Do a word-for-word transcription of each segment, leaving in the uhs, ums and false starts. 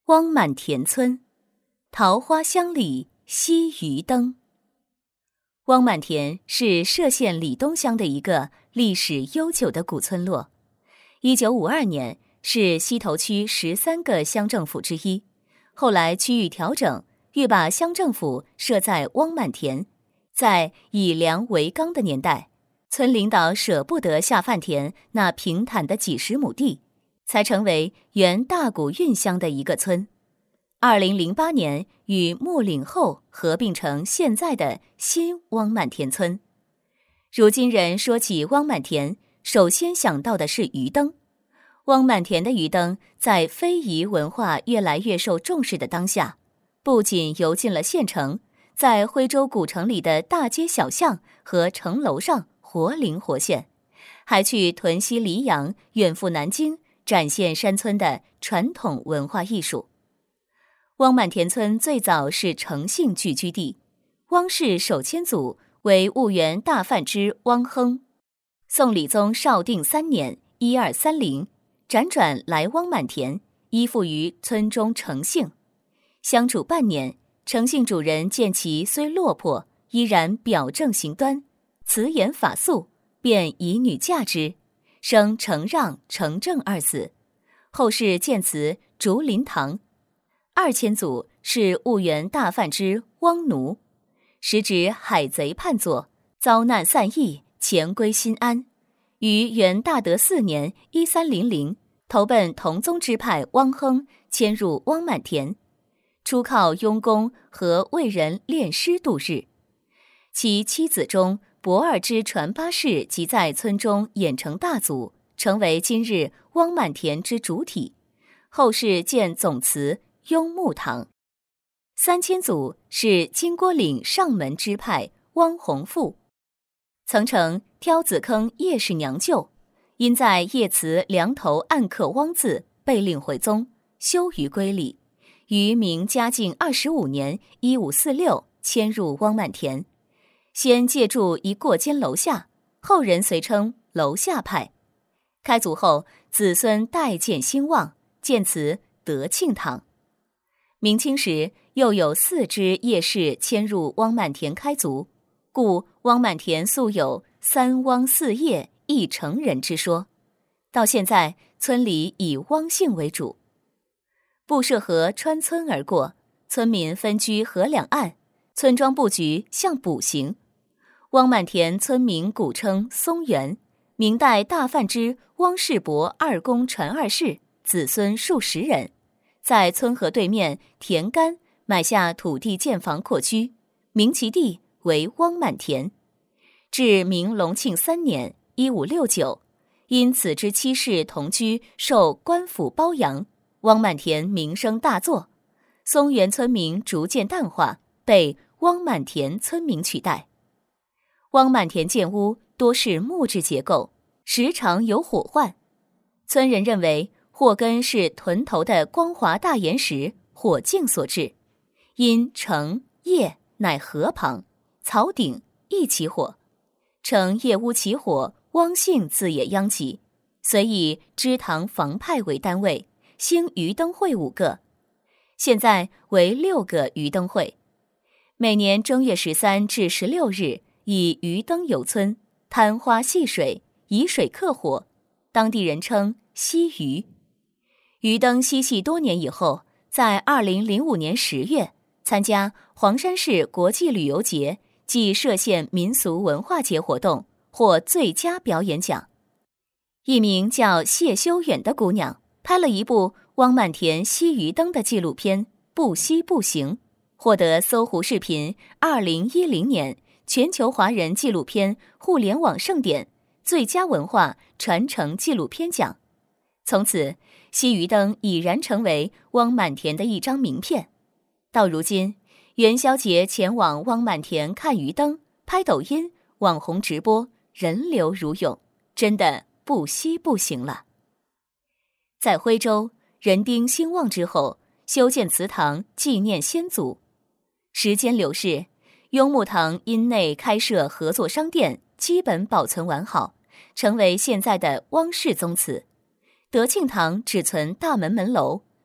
汪满田村，桃花乡里惜渔灯。汪满田是歙县里东乡的一个历史悠久的古村落。一九五二年是西头区十三个乡政府之一，后来区域调整，欲把乡政府设在汪满田。在以粮为纲的年代，村领导舍不得下饭田那平坦的几十亩地，才成为原大谷运乡的一个村。二零零八年与木岭后合并成现在的新汪满田村。如今人说起汪满田，首先想到的是鱼灯。汪满田的鱼灯在非遗文化越来越受重视的当下，不仅游进了县城，在徽州古城里的大街小巷和城楼上活灵活现，还去屯溪黎阳，远赴南京，展现山村的传统文化艺术。汪满田村最早是诚信聚居地，汪氏首迁祖为婺源大范之汪亨。宋理宗绍定三年（一二三零），辗转来汪满田，依附于村中诚信。相处半年，诚信主人见其虽落魄，依然表正行端，辞严法肃，便以女嫁之，生承让、承正二子。后世建祠竹林堂。二迁祖是婺源大范之汪奴，时值海贼叛作，遭难散逸，潜归新安。于元大德四年（一三零零），投奔同宗支派汪亨，迁入汪满田，初靠佣工和为人练诗度日。其妻子中博二之传八世即在村中演成大族，成为今日汪满田之主体。后世建总祠雍穆堂。三迁祖是金郭岭上门支派汪洪富，曾成挑子坑叶氏娘舅，因在叶祠梁头暗刻汪字，被令回宗，休于归里。于明嘉靖二十五年（一五四六）迁入汪满田，先借住一过间楼下，后人遂称楼下派。开族后，子孙代建兴旺，建祠德庆堂。明清时，又有四支叶氏迁入汪满田开族，故汪满田素有三汪四叶一成人之说。到现在，村里以汪姓为主。布社河穿村而过，村民分居河两岸，村庄布局像卜形。汪满田村民古称松原，明代大范之汪世伯二公传二世，子孙数十人，在村河对面田干买下土地建房扩居，名其地为汪满田。至明隆庆三年（一五六九），因此之七世同居，受官府包养，汪满田名声大作，松原村民逐渐淡化，被汪满田村民取代。汪满田建屋多是木质结构，时常有火患。村人认为祸根是屯头的光滑大岩石火境所致，因城叶乃河旁，草顶亦起火，城叶屋起火，汪姓自也殃及，遂以支堂房派为单位，兴鱼灯会五个，现在为六个鱼灯会。每年正月十三至十六日，以鱼灯游村，贪花戏水，以水克火，当地人称嬉鱼。鱼灯嬉戏多年以后，在二零零五年十月参加黄山市国际旅游节暨歙县民俗文化节活动，获最佳表演奖。一名叫谢修远的姑娘拍了一部汪满田嬉鱼灯的纪录片《不嬉不行》，获得搜狐视频二零一零年全球华人纪录片互联网盛典最佳文化传承纪录片奖。从此，嬉鱼灯已然成为汪满田的一张名片。到如今，元宵节前往汪满田看鱼灯、拍抖音、网红直播，人流如涌，真的不惜不行了。在徽州，人丁兴旺之后，修建祠堂纪念先祖。时间流逝，雍穆堂因内开设合作商店，基本保存完好，成为现在的汪氏宗祠。德庆堂只存大门门楼，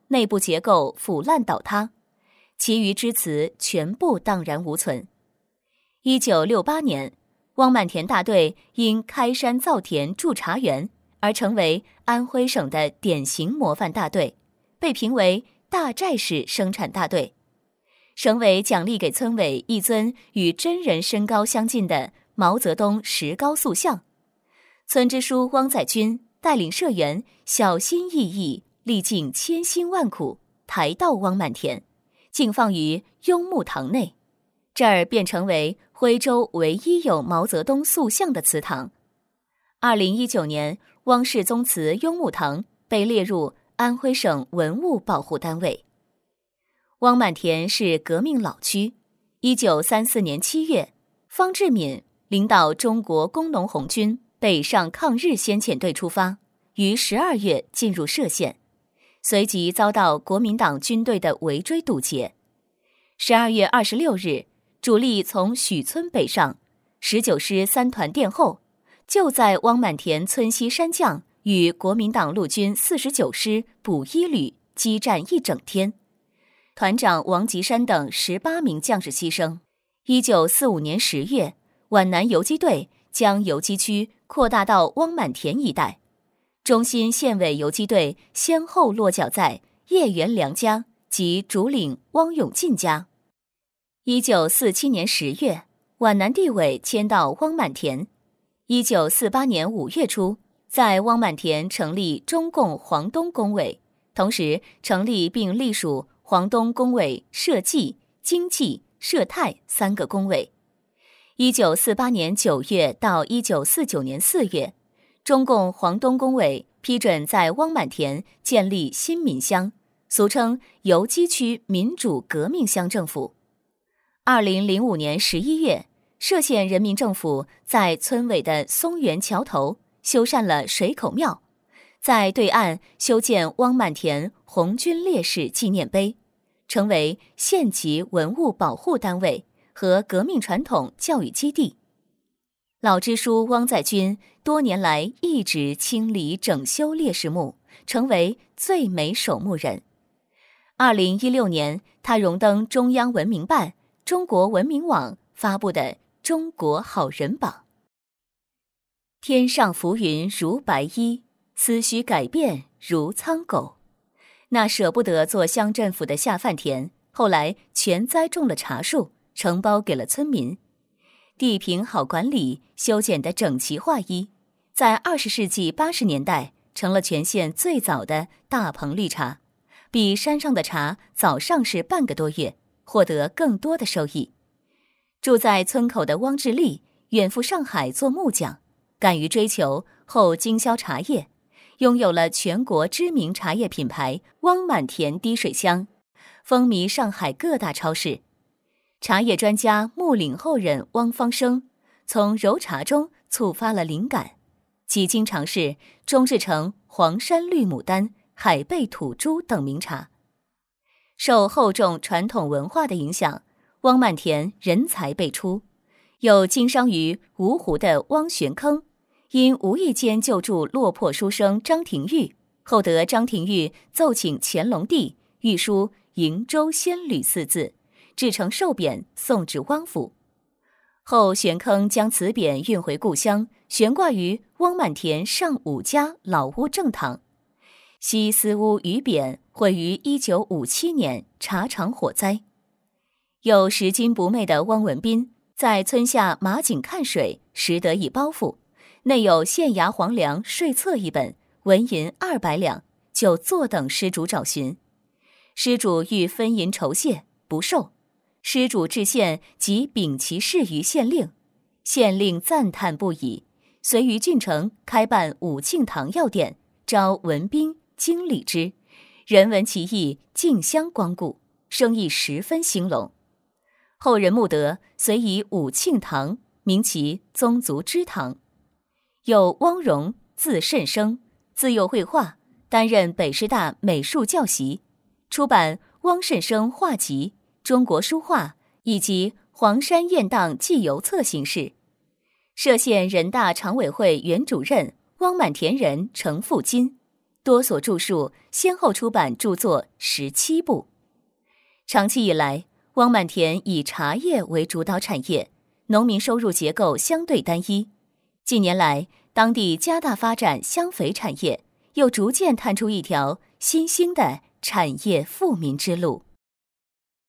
内部结构腐烂倒塌，其余支祠全部荡然无存。一九六八年，汪满田大队因开山造田筑茶园而成为安徽省的典型模范大队，被评为大寨市生产大队。省委奖励给村委一尊与真人身高相近的毛泽东石膏塑像。村支书汪载军带领社员小心翼翼，历尽千辛万苦，抬到汪满田，敬放于雍穆堂内，这儿便成为徽州唯一有毛泽东塑像的祠堂。二零一九年，汪氏宗祠雍穆堂被列入安徽省文物保护单位。汪满田是革命老区。一九三四年七月，方志敏领导中国工农红军北上抗日先遣队出发，于十二月进入歙县，随即遭到国民党军队的围追堵截。十二月二十六日，主力从许村北上，十九师三团殿后，就在汪满田村西山降与国民党陆军四十九师补一旅激战一整天，团长王吉山等十八名将士牺牲。一九四五年十月，皖南游击队将游击区扩大到汪满田一带，中心县委游击队先后落脚在叶元良家及主领汪永进家。一九四七年十月，皖南地委迁到汪满田。一九四八年五月初，在汪满田成立中共黄东工委，同时成立并隶属黄东工委社计、经济、社泰三个工委。一九四八年九月到一九四九年四月，中共黄东工委批准在汪满田建立新民乡，俗称游击区民主革命乡政府。二零零五年十一月，歙县人民政府在村委的松原桥头修缮了水口庙，在对岸修建汪满田红军烈士纪念碑，成为县级文物保护单位和革命传统教育基地。老支书汪载军多年来一直清理整修烈士墓，成为最美守墓人。二零一六年，他荣登中央文明办、中国文明网发布的中国好人榜。天上浮云如白衣，思绪改变如苍狗。那舍不得做乡政府的下饭田，后来全栽种了茶树，承包给了村民。地平好管理，修剪得整齐划一，在二十世纪八十年代成了全县最早的大棚绿茶，比山上的茶早上市半个多月，获得更多的收益。住在村口的汪志立远赴上海做木匠，敢于追求后经销茶叶，拥有了全国知名茶叶品牌汪满田滴水香，风靡上海各大超市。茶叶专家木岭后人汪方生从揉茶中触发了灵感，几经尝试终制成黄山绿牡丹、海贝土珠等名茶。受厚重传统文化的影响，汪满田人才辈出，有经商于芜湖的汪玄坑，因无意间救助落魄书生张廷玉，后得张廷玉奏请乾隆帝御书瀛洲仙侣四字，制成寿匾送至汪府。后玄坑将此匾运回故乡，悬挂于汪满田上五家老屋正堂。西斯屋余匾毁于一九五七年茶厂火灾。有拾金不昧的汪文斌在村下马井看水拾得一包袱，内有县衙黄粮税册一本，纹银二百两，就坐等施主找寻。施主欲分银酬谢，不受。施主致县即禀其事于县令，县令赞叹不已，遂于郡城开办武庆堂药店，招文斌经理之，人闻其意，竞相光顾，生意十分兴隆。后人慕德，遂以武庆堂名其宗族之堂。有汪荣，字慎生，自幼绘画，担任北师大美术教习，出版《汪慎生画集》《中国书画》以及《黄山雁荡记游册》形式。歙县人大常委会原主任汪满田人程复金， 多所著述，先后出版著作十七部。长期以来，汪满田以茶叶为主导产业，农民收入结构相对单一。近年来，当地加大发展香肥产业，又逐渐探出一条新兴的产业富民之路。